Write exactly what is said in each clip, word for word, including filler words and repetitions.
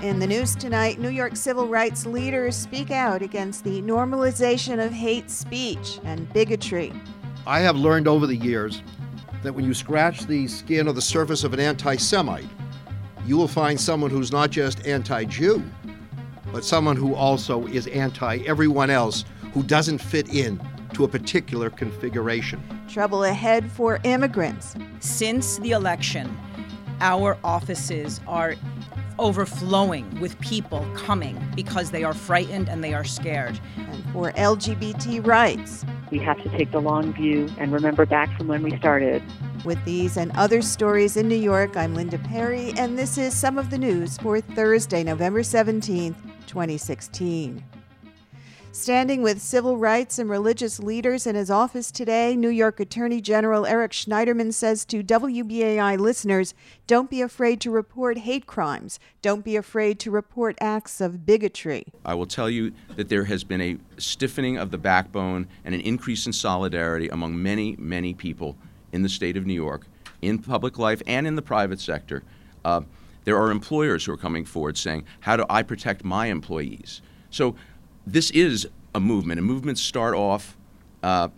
In the news tonight, New York civil rights leaders speak out against the normalization of hate speech and bigotry. I have learned over the years that when you scratch the skin or the surface of an anti-Semite, you will find someone who's not just anti-Jew, but someone who also is anti-everyone else who doesn't fit in to a particular configuration. Trouble ahead for immigrants. Since the election, our offices are overflowing with people coming because they are frightened and they are scared. And for L G B T rights. We have to take the long view and remember back from when we started. With these and other stories in New York, I'm Linda Perry, and this is Some of the News for Thursday, November seventeenth, twenty sixteen. Standing with civil rights and religious leaders in his office today, New York Attorney General Eric Schneiderman says to W B A I listeners, don't be afraid to report hate crimes. Don't be afraid to report acts of bigotry. I will tell you that there has been a stiffening of the backbone and an increase in solidarity among many, many people in the state of New York, in public life and in the private sector. Uh, there are employers who are coming forward saying, how do I protect my employees? So this is a movement, and movements start off, uh,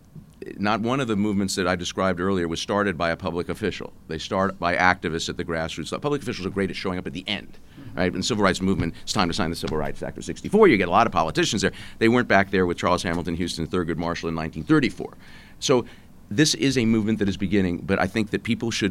not one of the movements that I described earlier was started by a public official. They start by activists at the grassroots. The public officials are great at showing up at the end, right? In the civil rights movement, it's time to sign the Civil Rights Act of sixty-four. You get a lot of politicians there. They weren't back there with Charles Hamilton Houston and Thurgood Marshall in nineteen thirty-four. So this is a movement that is beginning, but I think that people should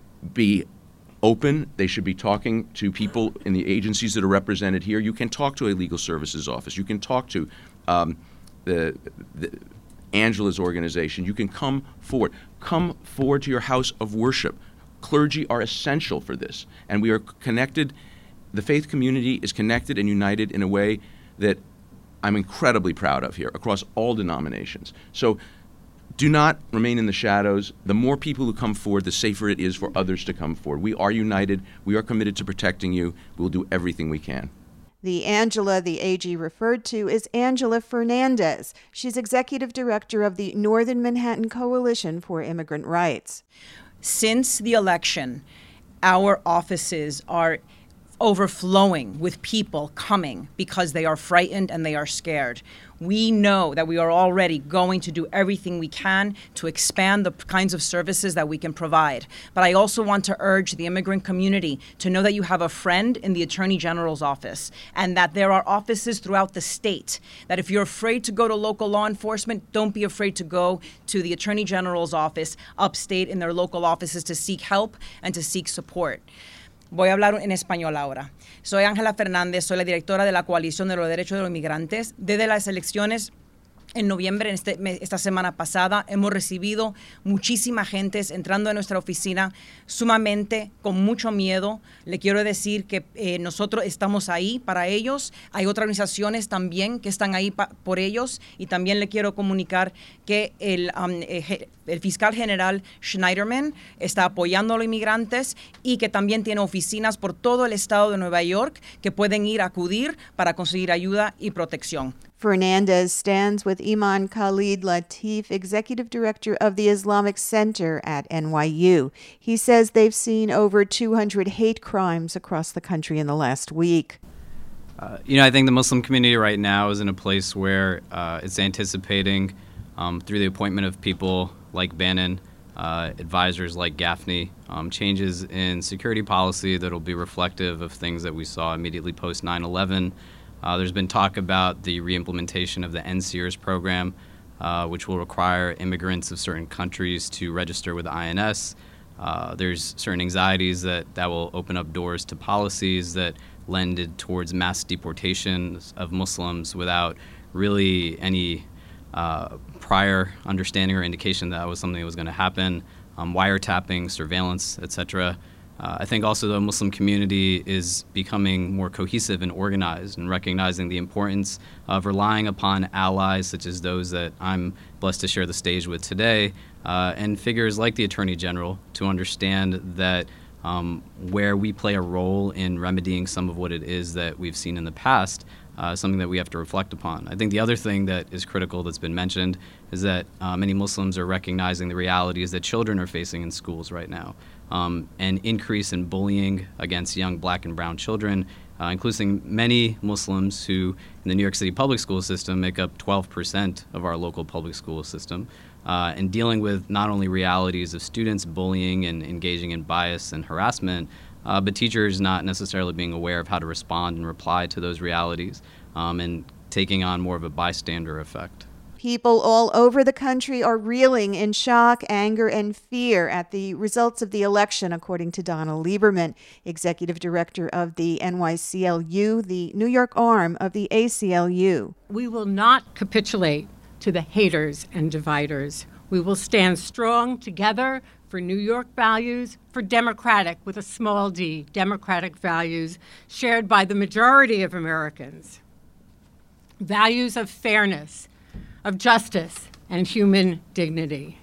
be open. They should be talking to people in the agencies that are represented here. You can talk to a legal services office. You can talk to um, the, the Angela's organization. You can come forward. Come forward to your house of worship. Clergy are essential for this, and we are connected. The faith community is connected and united in a way that I'm incredibly proud of here across all denominations. So do not remain in the shadows. The more people who come forward, the safer it is for others to come forward. We are united. We are committed to protecting you. We'll do everything we can. The Angela the A G referred to is Angela Fernandez. She's executive director of the Northern Manhattan Coalition for Immigrant Rights. Since the election, our offices are overflowing with people coming because they are frightened and they are scared. We know that we are already going to do everything we can to expand the kinds of services that we can provide. But I also want to urge the immigrant community to know that you have a friend in the Attorney General's office and that there are offices throughout the state, that if you're afraid to go to local law enforcement, don't be afraid to go to the Attorney General's office upstate in their local offices to seek help and to seek support. Voy a hablar en español ahora. Soy Ángela Fernández, soy la directora de la Coalición de los Derechos de los Inmigrantes. Desde las elecciones en noviembre, en este, esta semana pasada, hemos recibido muchísima gente entrando a nuestra oficina sumamente con mucho miedo. Le quiero decir que eh, nosotros estamos ahí para ellos. Hay otras organizaciones también que están ahí pa, por ellos. Y también le quiero comunicar que el, um, eh, el fiscal general Schneiderman está apoyando a los inmigrantes y que también tiene oficinas por todo el estado de Nueva York que pueden ir a acudir para conseguir ayuda y protección. Fernandez stands with Iman Khalid Latif, Executive Director of the Islamic Center at N Y U. He says they've seen over two hundred hate crimes across the country in the last week. Uh, you know, I think the Muslim community right now is in a place where uh, it's anticipating, um, through the appointment of people like Bannon, uh, advisors like Gaffney, um, changes in security policy that will be reflective of things that we saw immediately post nine eleven. Uh, there's been talk about the reimplementation of the N SEERS program, uh, which will require immigrants of certain countries to register with the I N S. Uh, there's certain anxieties that that will open up doors to policies that lended towards mass deportation of Muslims without really any uh, prior understanding or indication that that was something that was going to happen, um, wiretapping, surveillance, et cetera. Uh, I think also the Muslim community is becoming more cohesive and organized and recognizing the importance of relying upon allies such as those that I'm blessed to share the stage with today, uh, and figures like the Attorney General to understand that um, where we play a role in remedying some of what it is that we've seen in the past, uh, something that we have to reflect upon. I think the other thing that is critical that's been mentioned is that uh, many Muslims are recognizing the realities that children are facing in schools right now. Um, an increase in bullying against young black and brown children uh, including many Muslims who, in the New York City public school system, make up twelve percent of our local public school system, uh, and dealing with not only realities of students bullying and engaging in bias and harassment, uh, but teachers not necessarily being aware of how to respond and reply to those realities, um, and taking on more of a bystander effect. People all over the country are reeling in shock, anger, and fear at the results of the election, according to Donna Lieberman, executive director of the N Y C L U, the New York arm of the A C L U. We will not capitulate to the haters and dividers. We will stand strong together for New York values, for democratic, with a small d, democratic values shared by the majority of Americans. Values of fairness, of justice, and human dignity.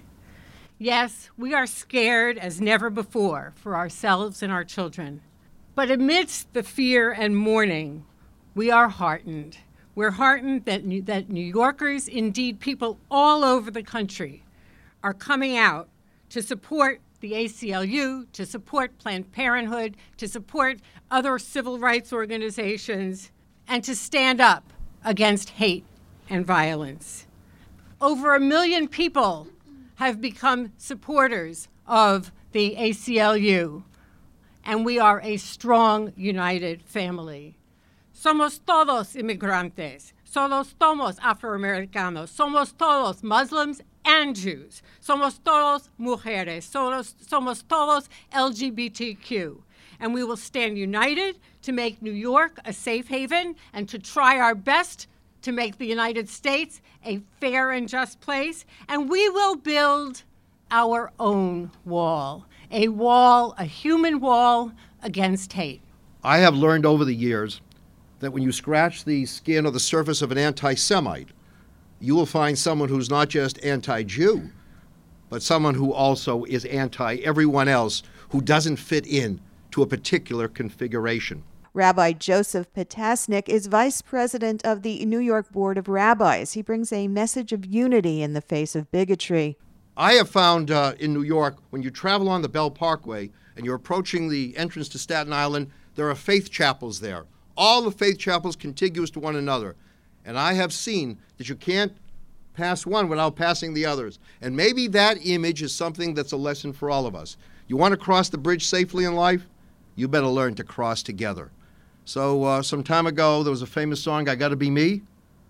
Yes, we are scared as never before for ourselves and our children. But amidst the fear and mourning, we are heartened. We're heartened that New, that New Yorkers, indeed people all over the country, are coming out to support the A C L U, to support Planned Parenthood, to support other civil rights organizations, and to stand up against hate and violence. Over a million people have become supporters of the A C L U, and we are a strong, united family. Somos todos inmigrantes. Somos todos afroamericanos. Somos todos Muslims and Jews. Somos todos mujeres. Somos, somos todos L G B T Q. And we will stand united to make New York a safe haven and to try our best to make the United States a fair and just place. And we will build our own wall, a wall, a human wall against hate. I have learned over the years that when you scratch the skin or the surface of an anti-Semite, you will find someone who's not just anti-Jew, but someone who also is anti-everyone else who doesn't fit in to a particular configuration. Rabbi Joseph Potasnik is vice president of the New York Board of Rabbis. He brings a message of unity in the face of bigotry. I have found uh, in New York, when you travel on the Bell Parkway and you're approaching the entrance to Staten Island, there are faith chapels there. All the faith chapels contiguous to one another. And I have seen that you can't pass one without passing the others. And maybe that image is something that's a lesson for all of us. You want to cross the bridge safely in life? You better learn to cross together. So uh, some time ago, there was a famous song, I Gotta Be Me.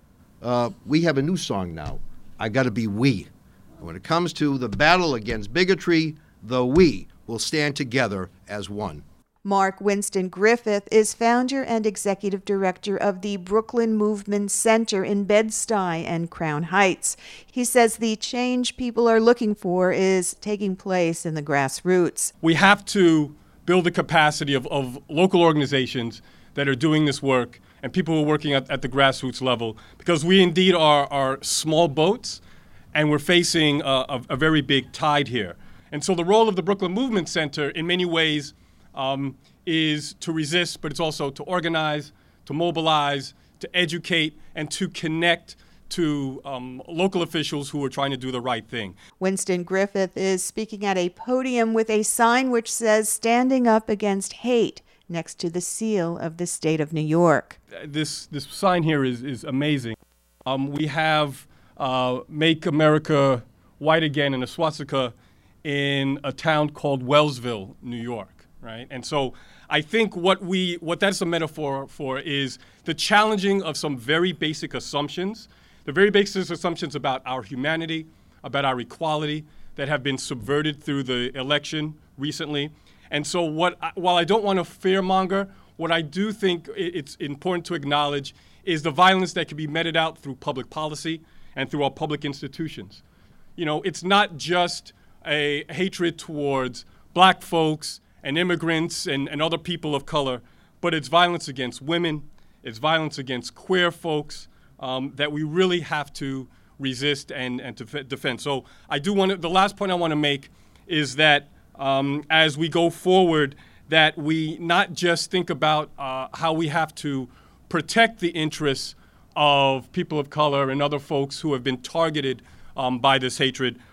Uh, we have a new song now, I Gotta Be We. And when it comes to the battle against bigotry, the we will stand together as one. Mark Winston Griffith is founder and executive director of the Brooklyn Movement Center in Bed-Stuy and Crown Heights. He says the change people are looking for is taking place in the grassroots. We have to build the capacity of, of local organizations that are doing this work and people who are working at, at the grassroots level, because we indeed are, are small boats and we're facing a, a, a very big tide here. And so the role of the Brooklyn Movement Center in many ways um, is to resist, but it's also to organize, to mobilize, to educate, and to connect to um, local officials who are trying to do the right thing. Winston Griffith is speaking at a podium with a sign which says "Standing Up Against Hate" next to the seal of the state of New York. This this sign here is, is amazing. Um, we have uh, Make America White Again in a swastika in a town called Wellsville, New York, right? And so I think what we what that's a metaphor for is the challenging of some very basic assumptions, the very basic assumptions about our humanity, about our equality that have been subverted through the election recently. And so what, while I don't want to fearmonger, what I do think it's important to acknowledge is the violence that can be meted out through public policy and through our public institutions. You know, it's not just a hatred towards black folks and immigrants and, and other people of color, but it's violence against women, it's violence against queer folks um, that we really have to resist and, and to f- defend. So I do want to, the last point I want to make is that Um, as we go forward, that we not just think about uh, how we have to protect the interests of people of color and other folks who have been targeted um, by this hatred,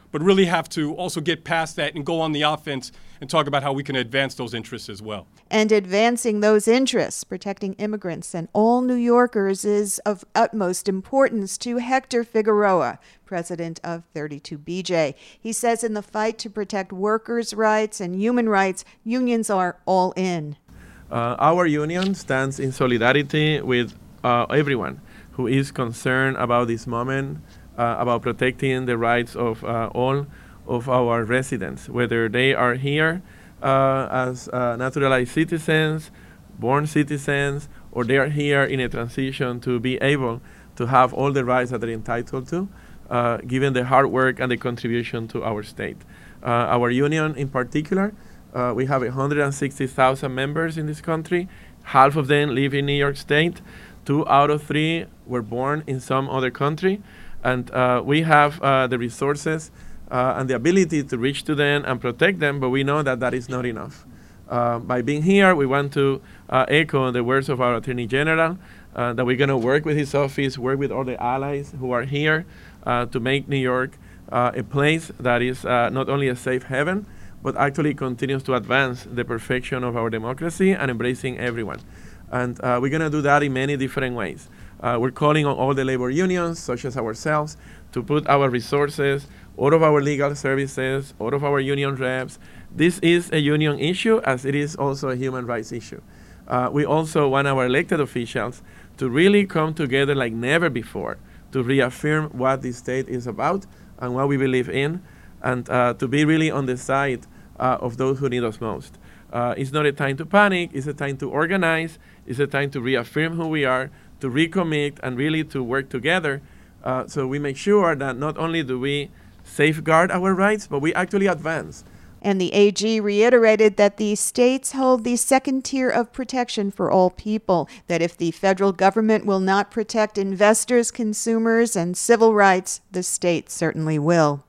but really have to also get past that and go on the offense and talk about how we can advance those interests as well. And advancing those interests, protecting immigrants and all New Yorkers, is of utmost importance to Hector Figueroa, president of thirty-two B J. He says in the fight to protect workers' rights and human rights, unions are all in. Uh, our union stands in solidarity with uh, everyone who is concerned about this moment, uh, about protecting the rights of uh, all of our residents, whether they are here uh, as uh, naturalized citizens, born citizens, or they are here in a transition to be able to have all the rights that they're entitled to, uh, given the hard work and the contribution to our state. Uh, our union in particular, uh, we have one hundred sixty thousand members in this country. Half of them live in New York State. Two out of three were born in some other country. And uh, we have uh, the resources Uh, and the ability to reach to them and protect them, but we know that that is not enough. Uh, by being here, we want to uh, echo the words of our Attorney General, uh, that we're going to work with his office, work with all the allies who are here uh, to make New York uh, a place that is uh, not only a safe haven, but actually continues to advance the perfection of our democracy and embracing everyone. And uh, we're going to do that in many different ways. Uh, we're calling on all the labor unions, such as ourselves, to put our resources, all of our legal services, all of our union reps. This is a union issue, as it is also a human rights issue. Uh, we also want our elected officials to really come together like never before to reaffirm what the state is about and what we believe in, and uh, to be really on the side uh, of those who need us most. Uh, it's not a time to panic, it's a time to organize, it's a time to reaffirm who we are, to recommit, and really to work together uh, so we make sure that not only do we safeguard our rights, but we actually advance. And the A G reiterated that the states hold the second tier of protection for all people, that if the federal government will not protect investors, consumers, and civil rights, the state certainly will.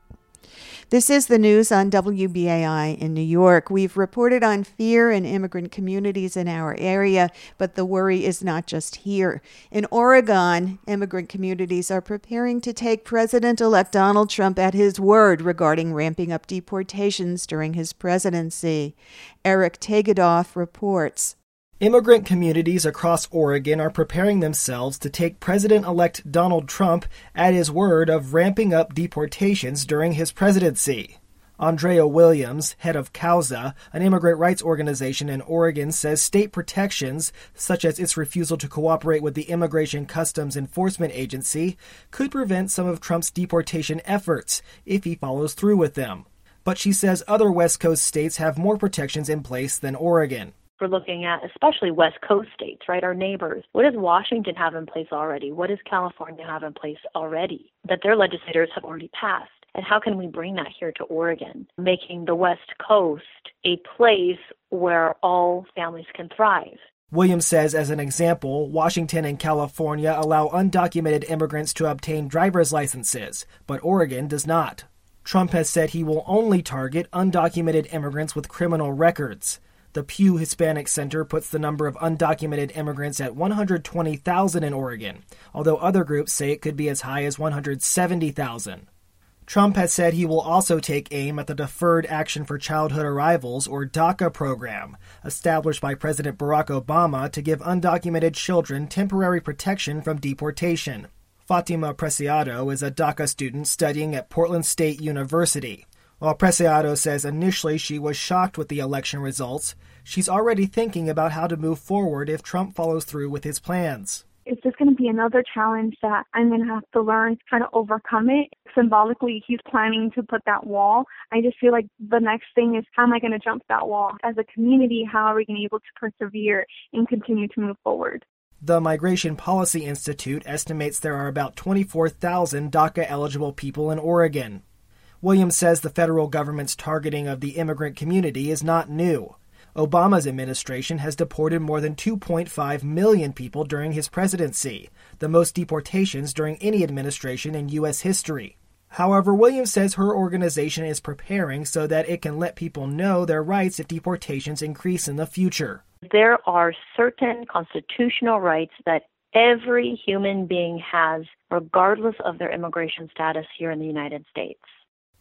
This is the news on W B A I in New York. We've reported on fear in immigrant communities in our area, but the worry is not just here. In Oregon, immigrant communities are preparing to take President-elect Donald Trump at his word regarding ramping up deportations during his presidency. Eric Tegedoff reports. Immigrant communities across Oregon are preparing themselves to take President-elect Donald Trump at his word of ramping up deportations during his presidency. Andrea Williams, head of CAUSA, an immigrant rights organization in Oregon, says state protections, such as its refusal to cooperate with the Immigration Customs Enforcement Agency, could prevent some of Trump's deportation efforts if he follows through with them. But she says other West Coast states have more protections in place than Oregon. We're looking at especially West Coast states, right, our neighbors. What does Washington have in place already? What does California have in place already that their legislators have already passed? And how can we bring that here to Oregon, making the West Coast a place where all families can thrive? Williams says, as an example, Washington and California allow undocumented immigrants to obtain driver's licenses, but Oregon does not. Trump has said he will only target undocumented immigrants with criminal records. The Pew Hispanic Center puts the number of undocumented immigrants at one hundred twenty thousand in Oregon, although other groups say it could be as high as one hundred seventy thousand. Trump has said he will also take aim at the Deferred Action for Childhood Arrivals, or DACA program, established by President Barack Obama to give undocumented children temporary protection from deportation. Fatima Preciado is a DACA student studying at Portland State University. While Preciado says initially she was shocked with the election results, she's already thinking about how to move forward if Trump follows through with his plans. It's just going to be another challenge that I'm going to have to learn how to overcome it. Symbolically, he's planning to put that wall. I just feel like the next thing is, how am I going to jump that wall? As a community, how are we going to be able to persevere and continue to move forward? The Migration Policy Institute estimates there are about twenty-four thousand DACA-eligible people in Oregon. Williams says the federal government's targeting of the immigrant community is not new. Obama's administration has deported more than two point five million people during his presidency, the most deportations during any administration in U S history. However, Williams says her organization is preparing so that it can let people know their rights if deportations increase in the future. There are certain constitutional rights that every human being has, regardless of their immigration status here in the United States.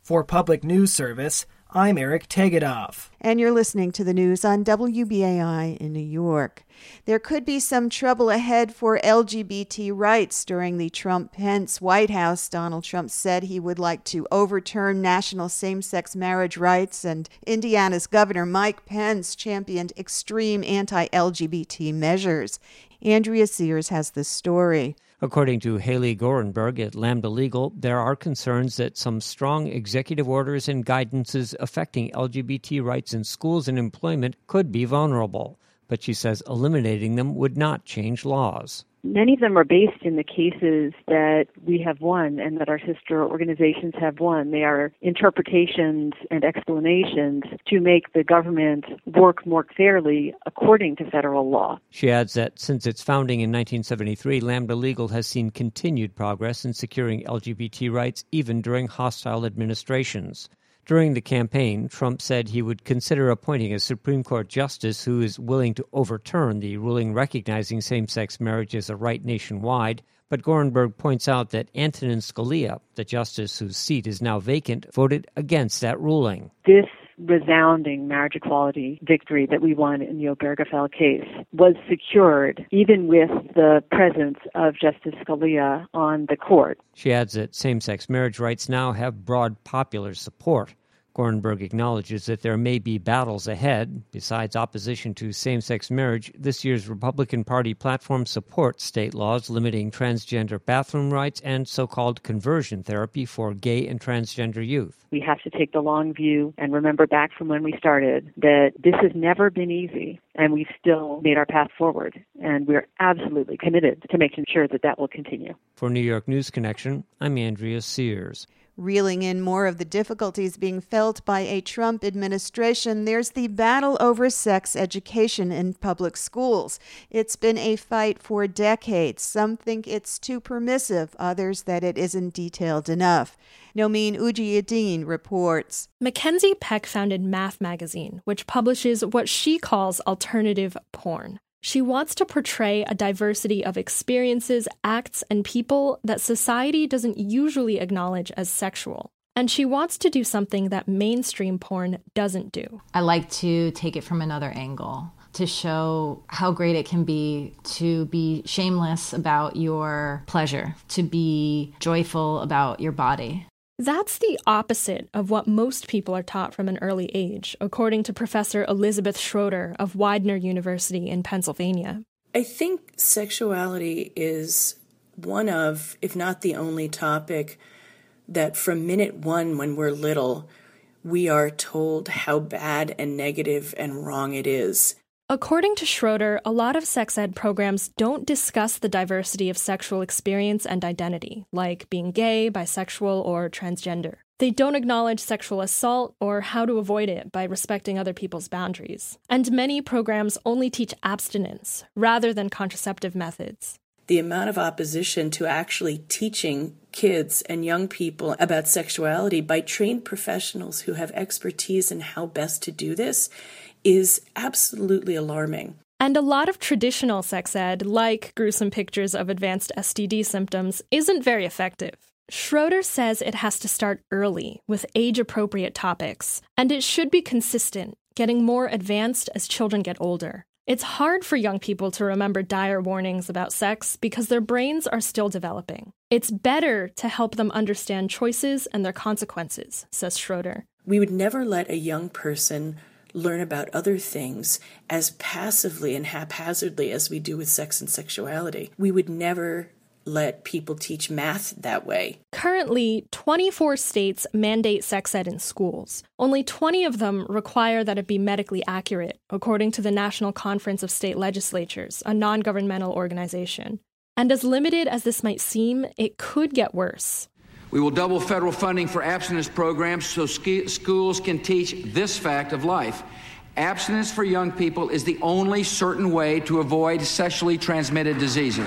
For Public News Service, I'm Eric Tegedoff. And you're listening to the news on W B A I in New York. There could be some trouble ahead for L G B T rights during the Trump-Pence White House. Donald Trump said he would like to overturn national same-sex marriage rights, and Indiana's Governor Mike Pence championed extreme anti-L G B T measures. Andrea Sears has this story. According to Haley Gorenberg at Lambda Legal, there are concerns that some strong executive orders and guidances affecting L G B T rights in schools and employment could be vulnerable. But she says eliminating them would not change laws. Many of them are based in the cases that we have won and that our sister organizations have won. They are interpretations and explanations to make the government work more fairly according to federal law. She adds that since its founding in nineteen seventy-three, Lambda Legal has seen continued progress in securing L G B T rights even during hostile administrations. During the campaign, Trump said he would consider appointing a Supreme Court justice who is willing to overturn the ruling recognizing same-sex marriage as a right nationwide. But Gorenberg points out that Antonin Scalia, the justice whose seat is now vacant, voted against that ruling. This resounding marriage equality victory that we won in the Obergefell case was secured even with the presence of Justice Scalia on the court. She adds that same-sex marriage rights now have broad popular support. Gorenberg acknowledges that there may be battles ahead. Besides opposition to same-sex marriage, this year's Republican Party platform supports state laws limiting transgender bathroom rights and so-called conversion therapy for gay and transgender youth. We have to take the long view and remember back from when we started that this has never been easy, and we've still made our path forward, and we're absolutely committed to making sure that that will continue. For New York News Connection, I'm Andrea Sears. Reeling in more of the difficulties being felt by a Trump administration, there's the battle over sex education in public schools. It's been a fight for decades. Some think it's too permissive, others that it isn't detailed enough. Nomeen Ujiyuddin reports. Mackenzie Peck founded Math Magazine, which publishes what she calls alternative porn. She wants to portray a diversity of experiences, acts, and people that society doesn't usually acknowledge as sexual. And she wants to do something that mainstream porn doesn't do. I like to take it from another angle, to show how great it can be to be shameless about your pleasure, to be joyful about your body. That's the opposite of what most people are taught from an early age, according to Professor Elizabeth Schroeder of Widener University in Pennsylvania. I think sexuality is one of, if not the only topic, that from minute one when we're little, we are told how bad and negative and wrong it is. According to Schroeder, a lot of sex ed programs don't discuss the diversity of sexual experience and identity, like being gay, bisexual, or transgender. They don't acknowledge sexual assault or how to avoid it by respecting other people's boundaries. And many programs only teach abstinence rather than contraceptive methods. The amount of opposition to actually teaching kids and young people about sexuality by trained professionals who have expertise in how best to do this is absolutely alarming. And a lot of traditional sex ed, like gruesome pictures of advanced S T D symptoms, isn't very effective. Schroeder says it has to start early, with age-appropriate topics, and it should be consistent, getting more advanced as children get older. It's hard for young people to remember dire warnings about sex because their brains are still developing. It's better to help them understand choices and their consequences, says Schroeder. We would never let a young person learn about other things as passively and haphazardly as we do with sex and sexuality. We would never let people teach math that way. Currently, twenty-four states mandate sex ed in schools. Only twenty of them require that it be medically accurate, according to the National Conference of State Legislatures, a non-governmental organization. And as limited as this might seem, it could get worse. We will double federal funding for abstinence programs so sk- schools can teach this fact of life. Abstinence for young people is the only certain way to avoid sexually transmitted diseases.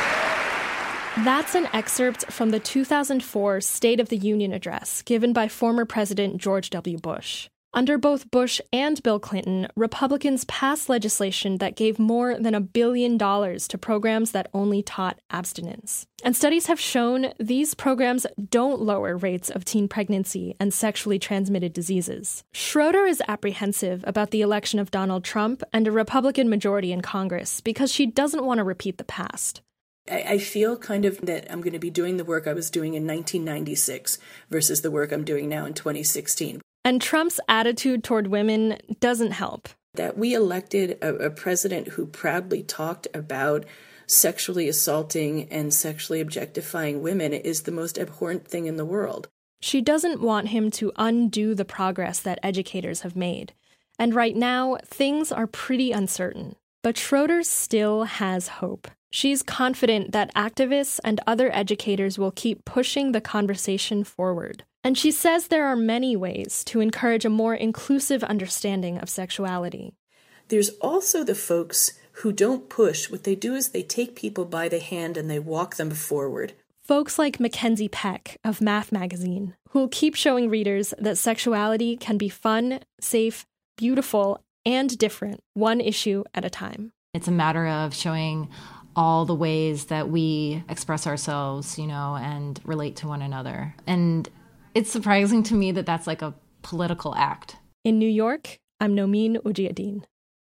That's an excerpt from the two thousand four State of the Union address given by former President George W. Bush. Under both Bush and Bill Clinton, Republicans passed legislation that gave more than a billion dollars to programs that only taught abstinence. And studies have shown these programs don't lower rates of teen pregnancy and sexually transmitted diseases. Schroeder is apprehensive about the election of Donald Trump and a Republican majority in Congress because she doesn't want to repeat the past. I feel kind of that I'm going to be doing the work I was doing in nineteen ninety-six versus the work I'm doing now in twenty sixteen. And Trump's attitude toward women doesn't help. That we elected a, a president who proudly talked about sexually assaulting and sexually objectifying women is the most abhorrent thing in the world. She doesn't want him to undo the progress that educators have made. And right now, things are pretty uncertain. But Schroeder still has hope. She's confident that activists and other educators will keep pushing the conversation forward. And she says there are many ways to encourage a more inclusive understanding of sexuality. There's also the folks who don't push. What they do is they take people by the hand and they walk them forward. Folks like Mackenzie Peck of Math Magazine, who'll keep showing readers that sexuality can be fun, safe, beautiful, and different, one issue at a time. It's a matter of showing all the ways that we express ourselves, you know, and relate to one another. And it's surprising to me that that's like a political act. In New York, I'm Nomin Ujiyuddin.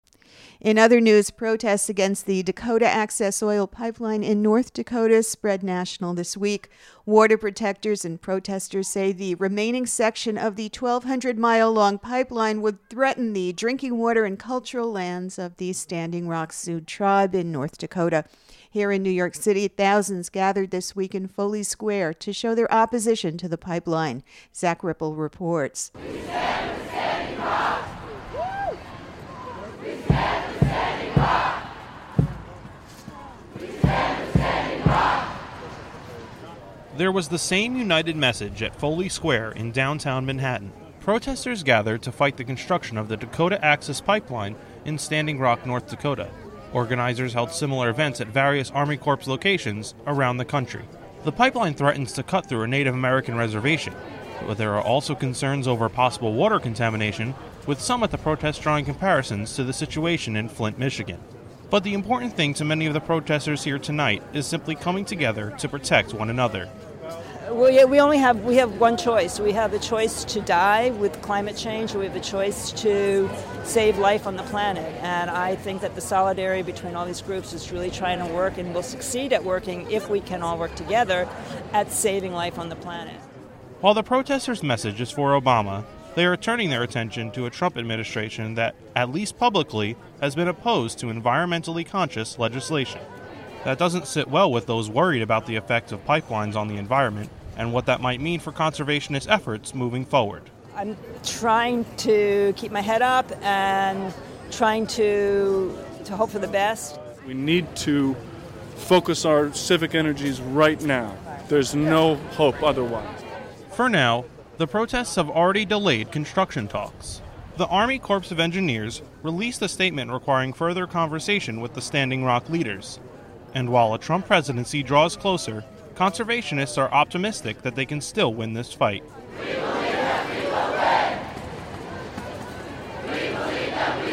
In other news, protests against the Dakota Access Oil Pipeline in North Dakota spread national this week. Water protectors and protesters say the remaining section of the twelve hundred mile long pipeline would threaten the drinking water and cultural lands of the Standing Rock Sioux tribe in North Dakota. Here in New York City, thousands gathered this week in Foley Square to show their opposition to the pipeline. Zach Ripple reports. We stand with Standing Rock. Woo! We stand with Standing Rock. We stand with Standing Rock. There was the same united message at Foley Square in downtown Manhattan. Protesters gathered to fight the construction of the Dakota Access Pipeline in Standing Rock, North Dakota. Organizers held similar events at various Army Corps locations around the country. The pipeline threatens to cut through a Native American reservation, but there are also concerns over possible water contamination, with some at the protest drawing comparisons to the situation in Flint, Michigan. But the important thing to many of the protesters here tonight is simply coming together to protect one another. We, we only have we have one choice. We have the choice to die with climate change, or we have the choice to save life on the planet. And I think that the solidarity between all these groups is really trying to work, and will succeed at working if we can all work together at saving life on the planet. While the protesters' message is for Obama, they are turning their attention to a Trump administration that, at least publicly, has been opposed to environmentally conscious legislation. That doesn't sit well with those worried about the effects of pipelines on the environment and what that might mean for conservationist efforts moving forward. I'm trying to keep my head up and trying to to hope for the best. We need to focus our civic energies right now. There's no hope otherwise. For now, the protests have already delayed construction talks. The Army Corps of Engineers released a statement requiring further conversation with the Standing Rock leaders. And while a Trump presidency draws closer, conservationists are optimistic that they can still win this fight. We believe that we will win. We believe that we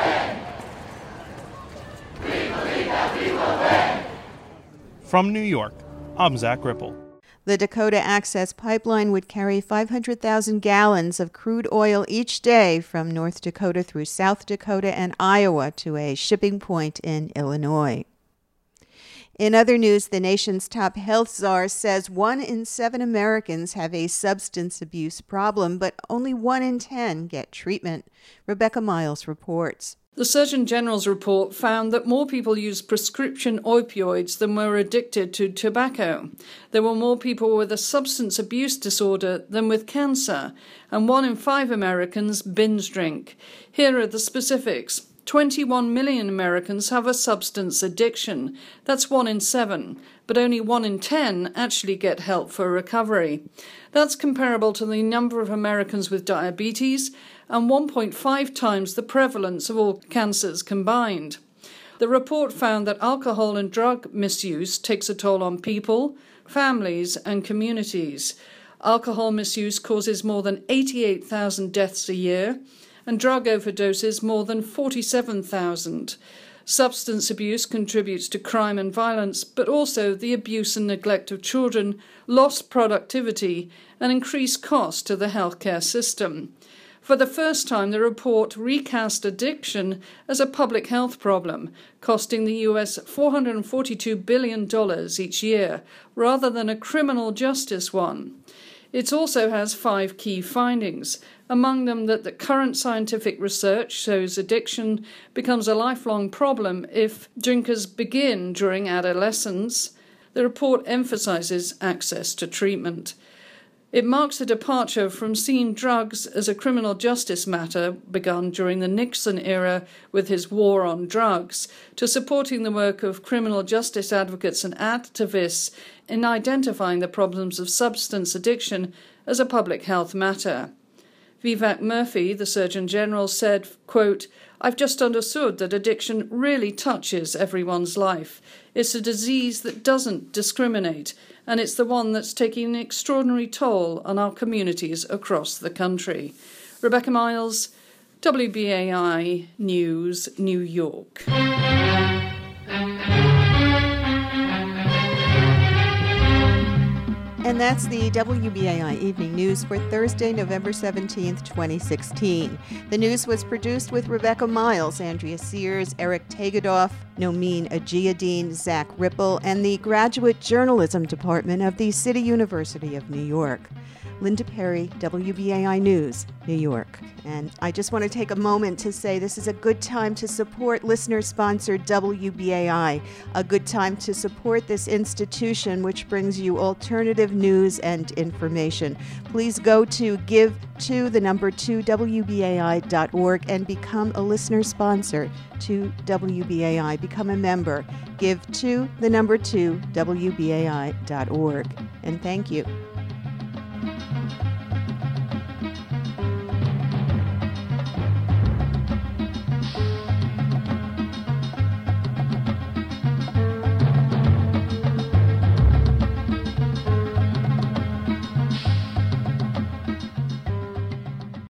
will win. We believe that we will win. From New York, I'm Zach Ripple. The Dakota Access Pipeline would carry five hundred thousand gallons of crude oil each day from North Dakota through South Dakota and Iowa to a shipping point in Illinois. In other news, the nation's top health czar says one in seven Americans have a substance abuse problem, but only one in ten get treatment. Rebecca Miles reports. The Surgeon General's report found that more people use prescription opioids than were addicted to tobacco. There were more people with a substance abuse disorder than with cancer, and one in five Americans binge drink. Here are the specifics. twenty-one million Americans have a substance addiction. That's one in seven, but only one in ten actually get help for recovery. That's comparable to the number of Americans with diabetes and one point five times the prevalence of all cancers combined. The report found that alcohol and drug misuse takes a toll on people, families, and communities. Alcohol misuse causes more than eighty-eight thousand deaths a year, and drug overdoses more than forty-seven thousand. Substance abuse contributes to crime and violence, but also the abuse and neglect of children, lost productivity, and increased cost to the healthcare system. For the first time, the report recast addiction as a public health problem, costing the U S four hundred forty-two billion dollars each year, rather than a criminal justice one. It also has five key findings, among them that the current scientific research shows addiction becomes a lifelong problem if drinkers begin during adolescence. The report emphasizes access to treatment. It marks a departure from seeing drugs as a criminal justice matter begun during the Nixon era with his war on drugs, to supporting the work of criminal justice advocates and activists in identifying the problems of substance addiction as a public health matter. Vivek Murthy, the Surgeon General, said, quote, "I've just understood that addiction really touches everyone's life. It's a disease that doesn't discriminate, and it's the one that's taking an extraordinary toll on our communities across the country." Rebecca Miles, W B A I News, New York. And that's the W B A I Evening News for Thursday, November seventeenth, twenty sixteen. The news was produced with Rebecca Miles, Andrea Sears, Eric Tegedoff, Nomeen Ajiadeen, Zach Ripple, and the Graduate Journalism Department of the City University of New York. Linda Perry, W B A I News, New York. And I just want to take a moment to say this is a good time to support listener-sponsored W B A I, a good time to support this institution which brings you alternative news and information. Please go to give to the number two W B A I dot org and become a listener sponsor to W B A I. Become a member. Give to the number two W B A I dot org. And thank you.